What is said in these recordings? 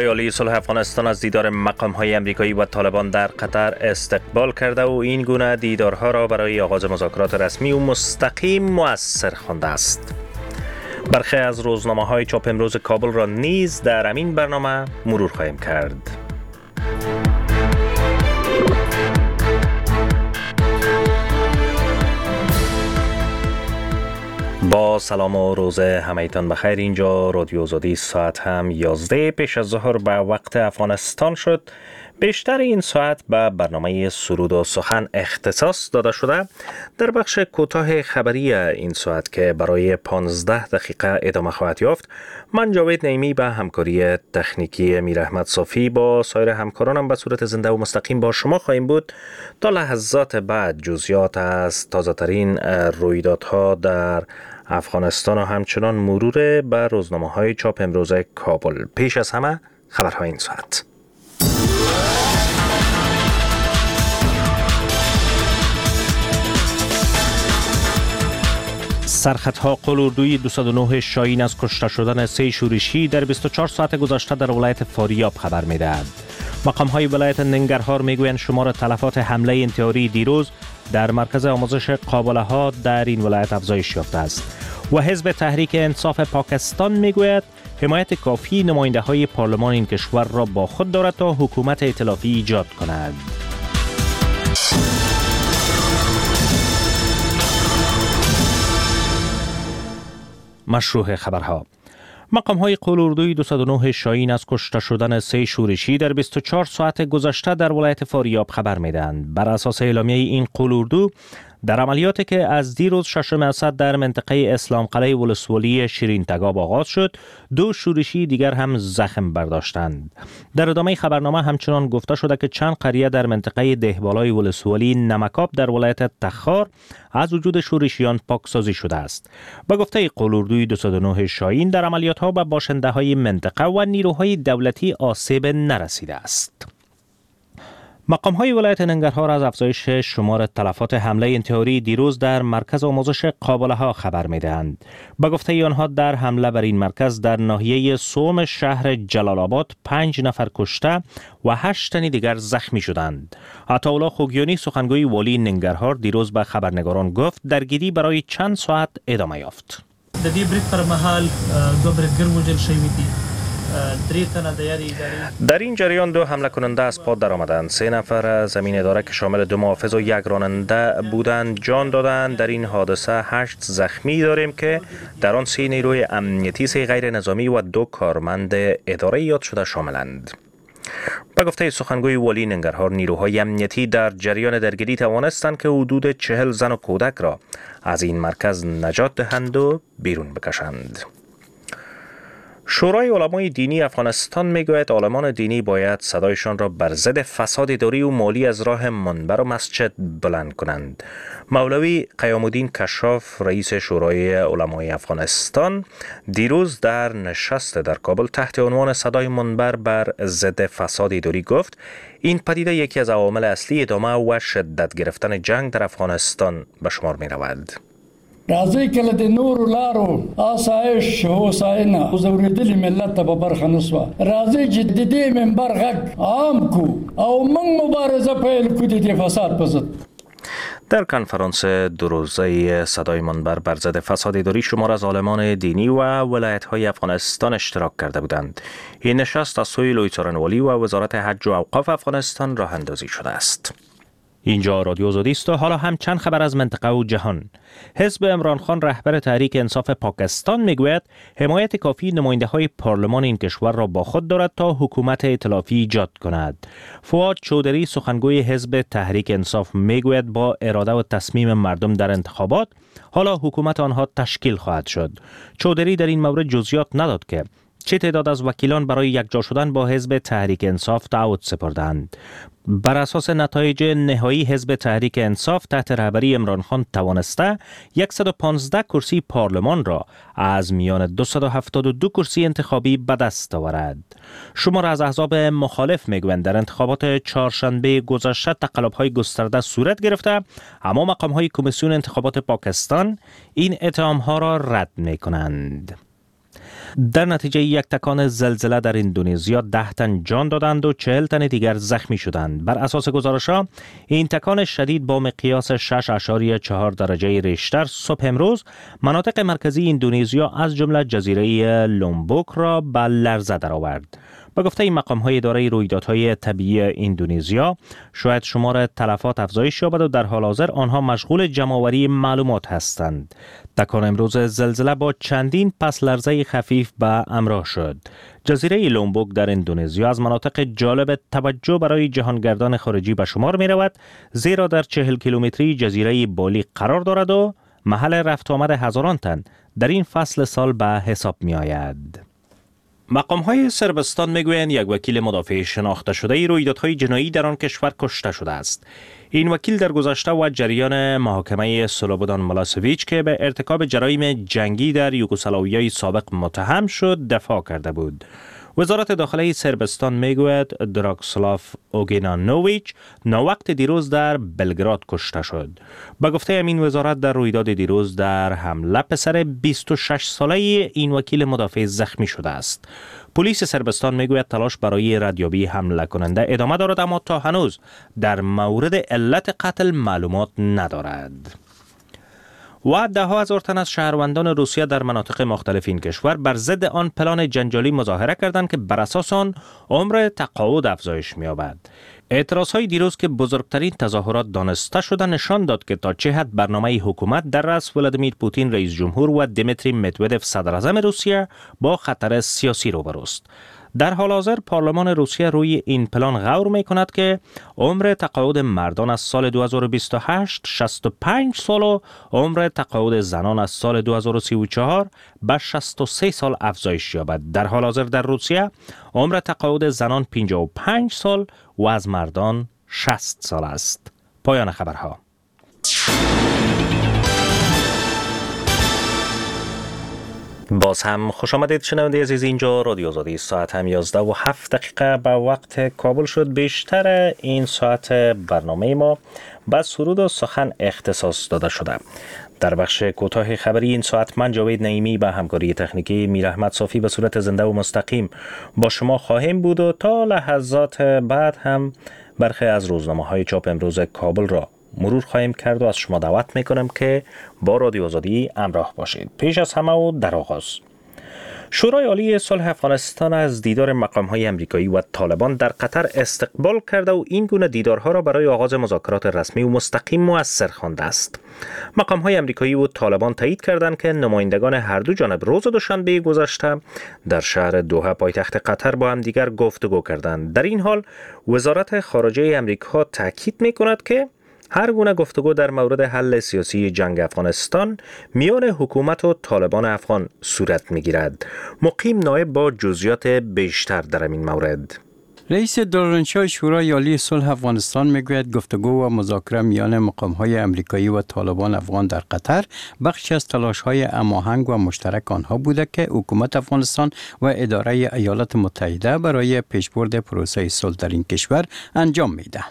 عالی صلح افغانستان از دیدار مقام‌های امریکایی و طالبان در قطر استقبال کرده و این گونه دیدارها را برای آغاز مذاکرات رسمی و مستقیم مؤثر خوانده است. برخی از روزنامه‌های چاپ امروز کابل را نیز در همین برنامه مرور خواهیم کرد. با سلام و روز همه‌تان بخیر. اینجا رادیو آزادی، ساعت هم 11 پیش از ظهر به وقت افغانستان شد. بیشتر این ساعت به برنامه سرود و سخن اختصاص داده شده. در بخش کوتاه خبری این ساعت که برای 15 دقیقه ادامه خواهد یافت، من جاوید نعیمی به همکاری تکنیکی امیر احمد صافی با سایر همکارانم به صورت زنده و مستقیم با شما خواهیم بود تا لحظات بعد جزئیات از تازه‌ترین رویدادها در افغانستان و همچنان مرور به روزنامه‌های چاپ امروز کابل. پیش از همه خبرهای این ساعت. سرخطها قلوردوی 209 شاهین از کشته شدن 3 شورشی در 24 ساعت گذشته در ولایت فاریاب خبر می‌دهد. مقام‌های ولایت ننگرهار می‌گویند شمار تلفات حمله انتحاری دیروز در مرکز آموزش قابله‌ها در این ولایت افزایش یافته است. و حزب تحریک انصاف پاکستان می‌گوید حمایت کافی نماینده‌های پارلمان این کشور را با خود دارد تا حکومت ائتلافی ایجاد کند. مشروع خبرها. مقام‌های قلوردوی 209 شاهین از کشته شدن 3 شورشی در 24 ساعت گذشته در ولایت فاریاب خبر می‌دهند. بر اساس اعلامیه این قلوردو، در عملیاتی که از دیروز 6 اسد در منطقه اسلام قلعه ولسوالی شیرین تگاب آغاز شد، 2 شورشی دیگر هم زخم برداشتند. در ادامه خبرنامه همچنان گفته شده که چند قریه در منطقه دهبالای ولسوالی نمکاب در ولایت تخار از وجود شورشیان پاکسازی شده است. به گفته قلوردوی 209 شاهین، در عملیات‌ها به باشنده‌های منطقه و نیروهای دولتی آسیب نرسیده است. مقام‌های ولایت ننگرهار از افزایش شمار تلفات حمله انتحاری دیروز در مرکز آموزش قابله‌ها خبر می‌دهند. به گفته آنها در حمله بر این مرکز در ناحیه سوم شهر جلال آباد 5 نفر کشته و 8 تن دیگر زخمی شدند. عطاالله خوگیانی سخنگوی والی ننگرهار دیروز به خبرنگاران گفت درگیری برای چند ساعت ادامه یافت. د دې بریک پر مهال 2 بریدګر وژل شوي دي. در این جریان 2 حمله کننده از پا در آمدند. 3 نفر زمین اداره که شامل 2 محافظ و 1 راننده بودند جان دادند. در این حادثه 8 زخمی داریم که در آن 3 نیروی امنیتی، 3 غیر نظامی و 2 کارمند اداره یاد شده شاملند. به گفته سخنگوی والی ننگرهار، نیروهای امنیتی در جریان درگیری توانستند که حدود 40 زن و کودک را از این مرکز نجات دهند و بیرون بکشند. شورای علمای دینی افغانستان میگوید عالمان دینی باید صدایشان را بر ضد فساد اداری و مالی از راه منبر و مسجد بلند کنند. مولوی قیام الدین کشاف، رئیس شورای علمای افغانستان، دیروز در نشست در کابل تحت عنوان صدای منبر بر ضد فساد اداری گفت این پدیده یکی از عوامل اصلی ادامه و شدت گرفتن جنگ در افغانستان به شمار می رود. راځي کله د نور لارو آسایش هوساینه او زوریدلی ملت ته برخه نسوه راځي چې د دې منبر غږ عام کو او موږ مبارزه پیل کو د فساد په ضد. در کنفرانس 2 روزه صدای منبر بر ضد فساد اداری شمار از عالمان دینی و ولایت‌های افغانستان اشتراک کرده بودند. این نشست از سوی لوی څارنوالي و وزارت حج و اوقاف افغانستان راه اندازی شده است. اینجا رادیو آزادی است و حالا هم چند خبر از منطقه و جهان. حزب عمران خان رهبر تحریک انصاف پاکستان میگوید حمایت کافی نماینده‌های پارلمان این کشور را با خود دارد تا حکومت ائتلافی ایجاد کند. فواد چودری سخنگوی حزب تحریک انصاف میگوید با اراده و تصمیم مردم در انتخابات حالا حکومت آنها تشکیل خواهد شد. چودری در این مورد جزئیات نداد که چه تعداد از وکیلان برای یکجا شدن با حزب تحریک انصاف تعهد سپردند. بر اساس نتایج نهایی حزب تحریک انصاف تحت رهبری عمران خان توانسته 115 کرسی پارلمان را از میان 272 کرسی انتخابی به دست آورد. شمار از احزاب مخالف میگویند در انتخابات چهارشنبه گذشته تقلب‌های گسترده صورت گرفته، اما مقام‌های کمیسیون انتخابات پاکستان این اتهام‌ها را رد می‌کنند. در نتیجه یک تکان زلزله در اندونزیا 10 تن جان دادند و 40 تن دیگر زخمی شدند. بر اساس گزارش‌ها این تکان شدید با مقیاس 6.4 درجه ریشتر صبح امروز مناطق مرکزی اندونزیا از جمله جزیره لومبوک را به لرزه درآورد. با گفته مقام‌های اداره رویدادهای طبیعی اندونزیا شاید شمار تلفات افزایش یابد و در حال حاضر آنها مشغول جمع‌آوری معلومات هستند. تکان امروز زلزله با چندین پس لرزه خفیف به همراه شد. جزیره لومبوک در اندونزیا از مناطق جالب توجه برای جهانگردان خارجی به شمار می رود، زیرا در 40 کیلومتری جزیره بالی قرار دارد و محل رفت آمد هزاران تن در این فصل سال به حساب می آید. مقام‌های صربستان میگویند یک وکیل مدافع شناخته شده رویدادهای جنایی در آن کشور کشته شده است. این وکیل در گذشته و جریان محاکمه سلوبودان ملاسویچ که به ارتکاب جرایم جنگی در یوگسلاویای سابق متهم شد دفاع کرده بود. وزارت داخله صربستان میگوید دراکسلاف اوگینانوویچ ناوقت دیروز در بلگراد کشته شد. به گفته امین وزارت در رویداد دیروز در حمله پسر 26 ساله این وکیل مدافع زخمی شده است. پلیس صربستان میگوید تلاش برای ردیابی حمله کننده ادامه دارد، اما تا هنوز در مورد علت قتل معلومات ندارد. و 10,000 تن از شهروندان روسیه در مناطق مختلف این کشور بر ضد آن پلان جنجالی مظاهره کردند که بر اساس آن عمر تقاعد افزایش می‌یابد. اعتراضهای دیروز که بزرگترین تظاهرات دانسته شده نشان داد که تا چه حد برنامه حکومت در رأس ولادیمیر پوتین رئیس جمهور و دیمیتری مدودف صدر اعظم روسیه با خطر سیاسی روبروست. در حال حاضر پارلمان روسیه روی این پلان غور می کند که عمر تقاعد مردان از سال 2028 65 سال و عمر تقاعد زنان از سال 2034 به 63 سال افزایش یابد. در حال حاضر در روسیه عمر تقاعد زنان 55 سال و از مردان 60 سال است. پایان خبرها. باز هم خوش آمدید شنونده عزیز، اینجا رادیو آزادی. ساعت هم 11:07 به وقت کابل شد. بیشتر این ساعت برنامه ما به سرود و سخن اختصاص داده شده. در بخش کوتاه خبری این ساعت من جاوید نعیمی به همکاری تکنیکی میر احمد صافی به صورت زنده و مستقیم با شما خواهیم بود و تا لحظات بعد هم برخی از روزنامه‌های چاپ امروز کابل را مرور خواهیم کرد و از شما دعوت میکنم که با رادیو آزادی همراه باشید. پیش از همه و در آغاز، شورای عالی صلح افغانستان از دیدار مقام‌های امریکایی و طالبان در قطر استقبال کرده و این گونه دیدارها را برای آغاز مذاکرات رسمی و مستقیم مؤثر خوانده است. مقام‌های امریکایی و طالبان تایید کردند که نمایندگان هر دو جانب روز دوشنبه گذشته در شهر دوحه پایتخت قطر با هم دیگر گفتگو کردند. در این حال وزارت خارجه امریکا تاکید می‌کند که هر گونه گفتگو در مورد حل سیاسی جنگ افغانستان میان حکومت و طالبان افغان صورت میگیرد. مقیم نایب با جزئیات بیشتر در این مورد. رئیس دارالانشای شورای عالی صلح افغانستان میگوید گفتگو و مذاکره میان مقام‌های امریکایی و طالبان افغان در قطر بخشی از تلاش‌های هماهنگ و مشترک آنها بوده که حکومت افغانستان و اداره ایالات متحده برای پیشبرد پروسه صلح در این کشور انجام میدهند.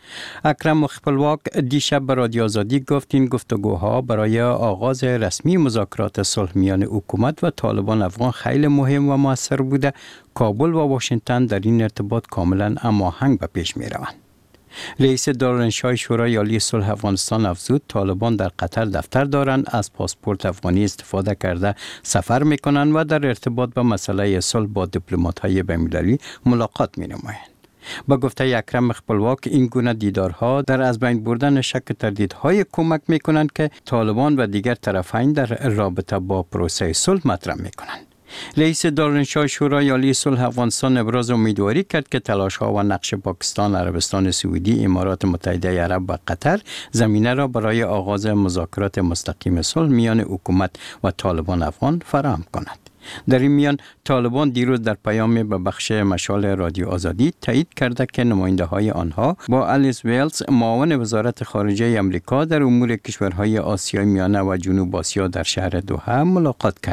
اکرم خپلواک دیشب به رادیو آزادی گفت این گفتگوها برای آغاز رسمی مذاکرات صلح میان حکومت و طالبان افغان خیلی مهم و موثر بوده. کابل و واشنگتن در این ارتباط کاملا هماهنگ به پیش می روند. رئیس دارالانشای شورای عالی صلح افغانستان افزود طالبان در قطر دفتر دارند، از پاسپورت افغانی استفاده کرده سفر می کنند و در ارتباط با مسئله صلح با دیپلمات‌های بین‌المللی ملاقات می نمایند. با گفته اکرم خپلواک این گونه دیدارها در از بین بردن شک تردیدهای کمک می کنند که طالبان و دیگر طرفین در رابطه با پروسه صلح مطرح می کنند. رئیس دارالانشای شورای عالی صلح افغانستان ابراز امیدواری کرد که تلاش‌ها و نقش پاکستان، عربستان سعودی، امارات متحده عرب و قطر زمینه را برای آغاز مذاکرات مستقیم صلح میان حکومت و طالبان افغان فراهم کند. در این میان طالبان دیروز در پیامی به بخش مشال رادیو آزادی تایید کرده که نماینده های آنها با الیس ویلز معاون وزارت خارجه امریکا در امور کشورهای آسیای میانه و جنوب آسیا در شهر دوحه ملاقات کردند.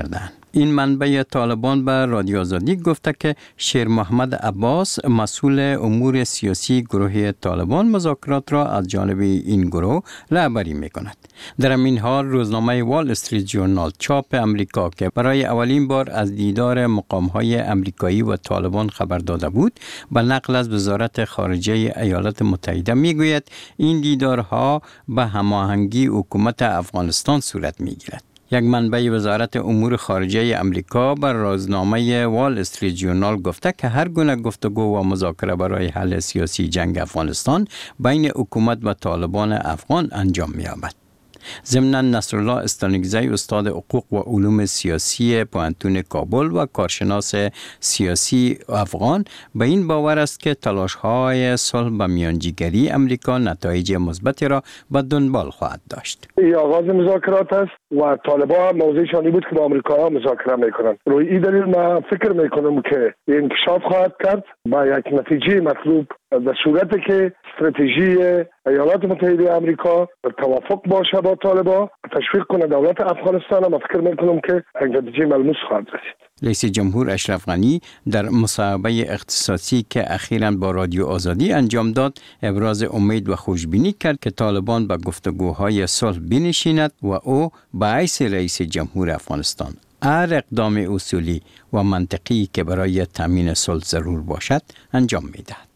این منبع طالبان به رادیو آزادی گفته که شیر محمد عباس مسئول امور سیاسی گروه طالبان مذاکرات را از جانب این گروه رهبری می‌کند. در این حال روزنامه وال استریت ژورنال چاپ امریکا که برای اولین بار از دیدار مقام‌های امریکایی و طالبان خبر داده بود، به نقل از وزارت خارجه ایالات متحده می‌گوید این دیدارها به هماهنگی حکومت افغانستان صورت می‌گیرد. یک منبع وزارت امور خارجه امریکا بر روزنامه وال استریت ژورنال گفته که هر گونه گفتگو و مذاکره برای حل سیاسی جنگ افغانستان بین حکومت و طالبان افغان انجام می‌یابد. ضمناً نصرالله استانکزی استاد حقوق و علوم سیاسی پوهنتون کابل و کارشناس سیاسی افغان به این باور است که تلاش‌های صلح به میانجیگری امریکا نتایج مثبتی را به دنبال خواهد داشت. این آغاز مذاکرات است و طالبان موضعشان بود که با آمریکا مذاکره میکنند. روی این دلیل من فکر میکنم که انکشاف خواهد کرد با یک نتیجه مطلوب در صورتی که استراتژی ایالات متحده آمریکا توافق باشه با طالبان تشویق کنه دولت افغانستان. من فکر میکنم که نتیجه ملموس خواهد رسید. رئیس جمهور اشرف غنی در مصاحبه اختصاصی که اخیراً با رادیو آزادی انجام داد ابراز امید و خوشبینی کرد که طالبان به گفتگوهای صلح بنشیند و او به حیث رئیس جمهور افغانستان هر اقدام اصولی و منطقی که برای تامین صلح ضرور باشد انجام می‌دهد.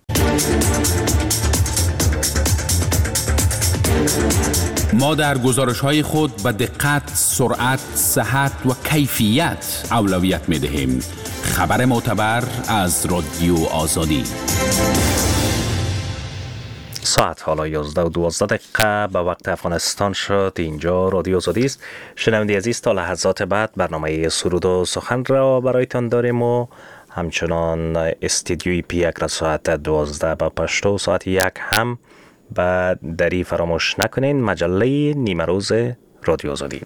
ما در گزارش‌های خود به دقت، سرعت، صحت و کیفیت اولویت می‌دهیم. خبر معتبر از رادیو آزادی. ساعت حالا 11:12 به وقت افغانستان شد. اینجا رادیو آزادی است. شنونده عزیز، تا لحظات بعد برنامه سرود و سخن را برایتان داریم و همچنان استودیوی پی یک را ساعت 12 با پشتو ساعت 1 هم به دری فراموش نکنین. مجله نیمه روز رادیو آزادی.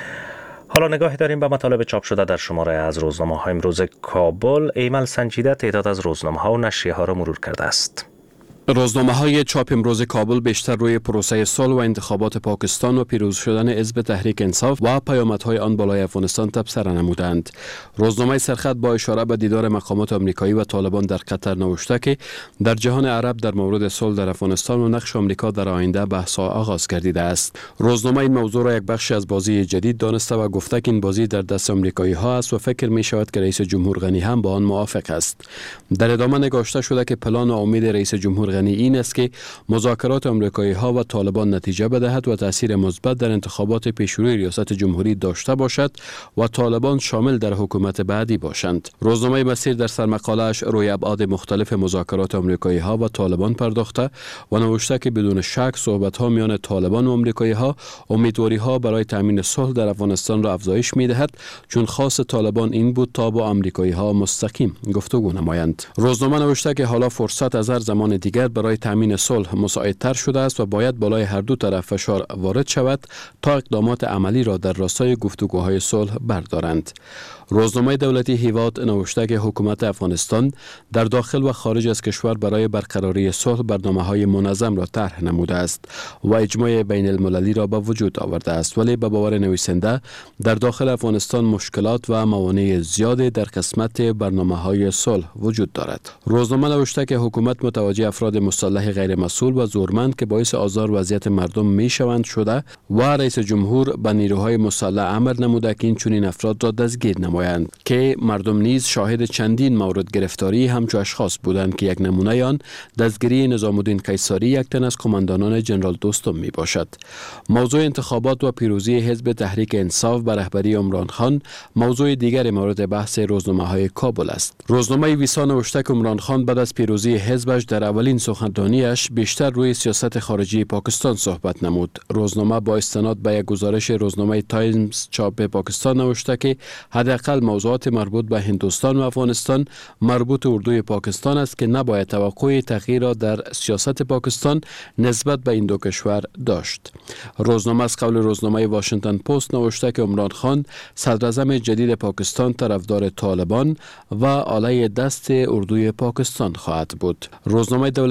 حالا نگاهی داریم به مطالب چاپ شده در شماره از روزنامه های امروز کابل. ایمل سنجیده تعداد از روزنامه ها و نشریه ها را مرور کرده است. روزنامه‌های چاپ امروز کابل بیشتر روی پروسه صلح و انتخابات پاکستان و پیروز شدن حزب تحریک انصاف و پیامدهای آن بالای افغانستان تبصره نمودند. روزنامه سرخط با اشاره به دیدار مقامات آمریکایی و طالبان در قطر نوشته که در جهان عرب در مورد صلح در افغانستان و نقش آمریکا در آینده بحث‌ها آغاز گردیده است. روزنامه این موضوع را یک بخش از بازی جدید دانسته و گفته که این بازی در دست آمریکایی‌ها است و فکر می‌شود که رئیس جمهور غنی هم با آن موافق است. در ادامه نگاشته شده که پلان و امید رئیس جمهور غنی این است که مذاکرات آمریکایی‌ها و طالبان نتیجه بدهد و تاثیر مثبت در انتخابات پیشروی ریاست جمهوری داشته باشد و طالبان شامل در حکومت بعدی باشند. روزنامه مسیر در سرمقاله‌اش روی ابعاد مختلف مذاکرات آمریکایی‌ها و طالبان پرداخته و نوشته که بدون شک صحبت‌ها میان طالبان و آمریکایی‌ها امیدواری‌ها برای تامین صلح در افغانستان را افزایش می‌دهد، چون خاص طالبان این بود تا با آمریکایی‌ها مستقیم گفتگو نمایند. روزنامه نوشته که حالا فرصت از هر زمان دیگر برای تامین صلح مساعدتر شده است و باید بالای هر دو طرف فشار وارد شود تا اقدامات عملی را در راستای گفتگوهای صلح بردارند. روزنامه دولتی هیواد نوشته که حکومت افغانستان در داخل و خارج از کشور برای برقراری صلح برنامه‌های منظم را طرح نموده است و اجماع بین المللی را به وجود آورده است، ولی به باور نویسنده در داخل افغانستان مشکلات و موانع زیادی در قسمت برنامه‌های صلح وجود دارد. روزنامه نوشته که حکومت متوجه افراد مسلح غیر مسئول و زورمند که باعث آزار وضعیت مردم میشوند شده و رئیس جمهور به نیروهای مسلح امر نموده که این چنین افراد را دستگیر نمایند که مردم نیز شاهد چندین مورد گرفتاری همچو اشخاص بودند که یک نمونه آن دستگیری نظام الدین قیصری، یک تن از کماندانان جنرال دوستم می باشد. موضوع انتخابات و پیروزی حزب تحریک انصاف به رهبری عمران خان موضوع دیگر مورد بحث روزنامه‌های کابل است. روزنامه ویسا نوشته که عمران خان بعد از پیروزی حزبش در اولین سخنرانیش بیشتر روی سیاست خارجی پاکستان صحبت نمود. روزنامه با استناد به یک گزارش روزنامه تایمز چاپ پاکستان نوشته که حداقل موضوعات مربوط به هندوستان و افغانستان مربوط اردوی پاکستان است که نباید توقع تغییر را در سیاست پاکستان نسبت به این دو کشور داشت. روزنامه از قول روزنامه واشنگتن پست نوشته که عمران خان صدراعظم جدید پاکستان طرفدار طالبان و آله دست اردوی پاکستان خواهد بود. روزنامه دولتی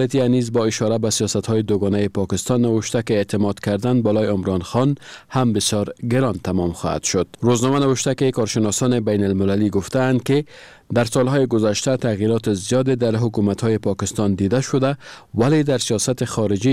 مطبوعاتی نیز با اشاره به سیاست‌های دوگانه پاکستان نوشته که اعتماد کردن بالای عمران خان هم بسیار گران تمام خواهد شد. روزنامه نوشته که کارشناسان بین المللی گفتند که در سالهای گذشته تغییرات زیاد در حکومت‌های پاکستان دیده شده، ولی در سیاست خارجی